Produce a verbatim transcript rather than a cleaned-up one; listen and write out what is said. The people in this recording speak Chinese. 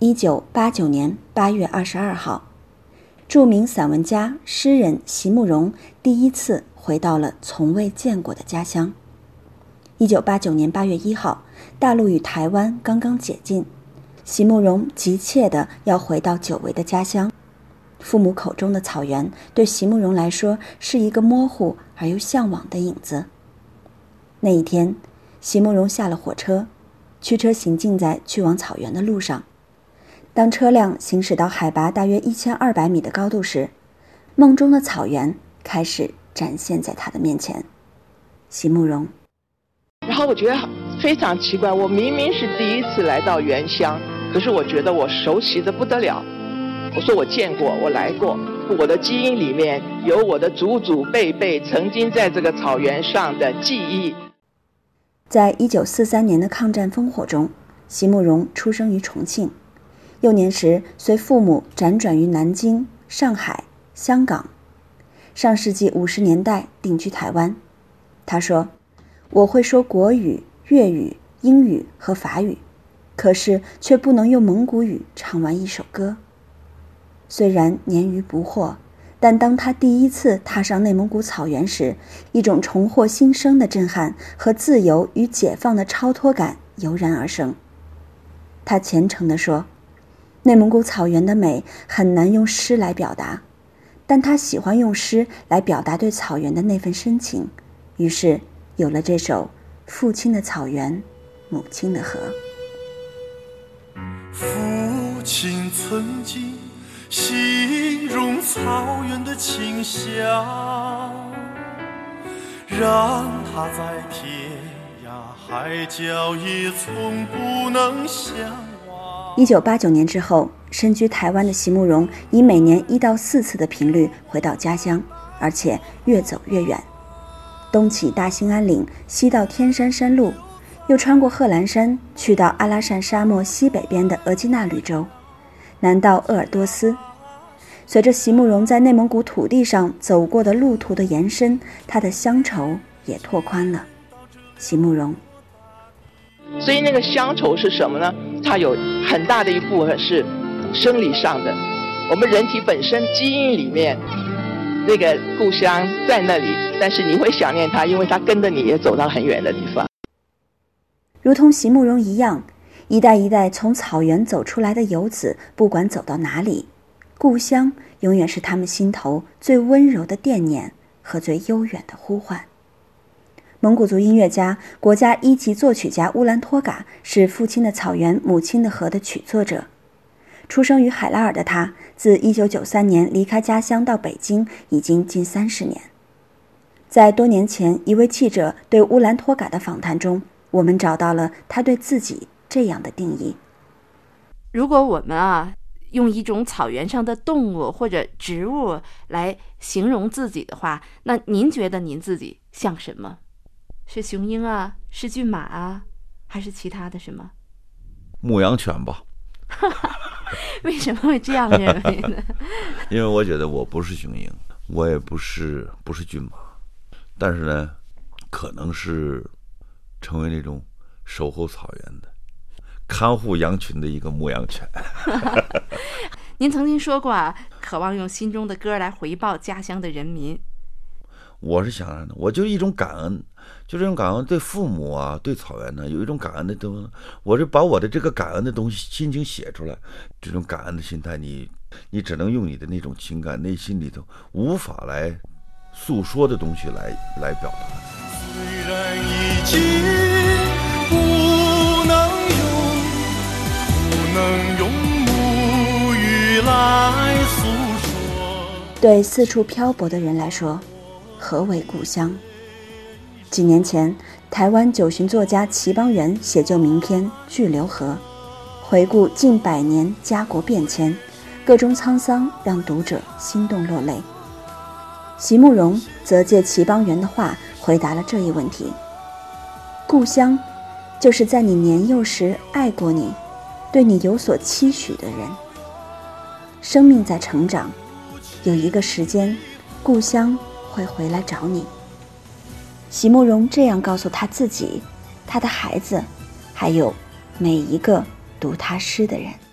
一九八九年八月二十二号，著名散文家、诗人席慕容第一次回到了从未见过的家乡。一九八九年八月一号，大陆与台湾刚刚解禁，席慕容急切地要回到久违的家乡。父母口中的草原对席慕容来说是一个模糊而又向往的影子。那一天，席慕容下了火车，驱车行进在去往草原的路上。当车辆行驶到海拔大约一千二百米的高度时，梦中的草原开始展现在他的面前。席慕容， 然后我觉得非常奇怪，我明明是第一次来到原乡，可是我觉得我熟悉的不得了。我说我见过，我来过，我的基因里面有我的祖祖辈辈曾经在这个草原上的记忆。 在一九四三年的抗战烽火中，席慕容出生于重庆，幼年时随父母辗转于南京、上海、香港，上世纪五十年代定居台湾。他说：“我会说国语、粤语、英语和法语，可是却不能用蒙古语唱完一首歌。”虽然年逾不惑，但当他第一次踏上内蒙古草原时，一种重获新生的震撼和自由与解放的超脱感油然而生。他虔诚地说，内蒙古草原的美很难用诗来表达，但他喜欢用诗来表达对草原的那份深情，于是有了这首《父亲的草原，母亲的河》。 父亲曾经形容草原的清香，让他在天涯海角也从不能相忘。 一九八九年之后，身居台湾的席慕容以每年一到四次的频率回到家乡，而且越走越远，东起大兴安岭，西到天山山路，又穿过贺兰山，去到阿拉善沙漠西北边的额济纳绿洲，南到鄂尔多斯。随着席慕容在内蒙古土地上走过的路途的延伸，他的乡愁也拓宽了。席慕容， 所以那个乡愁是什么呢？它有很大的一部分是生理上的，我们人体本身基因里面那个故乡在那里，但是你会想念它，因为它跟着你也走到很远的地方。 如同席慕容一样，一代一代从草原走出来的游子，不管走到哪里，故乡永远是他们心头最温柔的惦念和最悠远的呼唤。蒙古族音乐家、国家一级作曲家乌兰托嘎是《父亲的草原，母亲的河》的曲作者。出生于海拉尔的他，自一九九三年离开家乡到北京已经近三十年。在多年前一位记者对乌兰托嘎的访谈中，我们找到了他对自己这样的定义： 如果我们啊用一种草原上的动物或者植物来形容自己的话，那您觉得您自己像什么？是雄鹰啊，是骏马啊，还是其他的什么？ 牧羊犬吧。 为什么会这样认为呢？ 因为我觉得我不是雄鹰，我也不是不是骏马，但是呢，可能是成为那种守候草原的、看护羊群的一个牧羊犬。 您曾经说过啊，渴望用心中的歌来回报家乡的人民。 我是想的，我就一种感恩，就这种感恩对父母啊，对草原呢，有一种感恩的东西。我是把我的这个感恩的东西心情写出来，这种感恩的心态，你你只能用你的那种情感，内心里头无法来诉说的东西来来表达。 虽然已经不能用不能用母语来诉说。 对四处漂泊的人来说，何为故乡？几年前，台湾九旬作家齐邦媛写就名篇《巨流河》，回顾近百年家国变迁，各中沧桑让读者心动落泪。席慕容则借齐邦媛的话回答了这一问题：故乡就是在你年幼时爱过你，对你有所期许的人。生命在成长，有一个时间，故乡会回来找你。席慕容这样告诉他自己、他的孩子，还有每一个读他诗的人。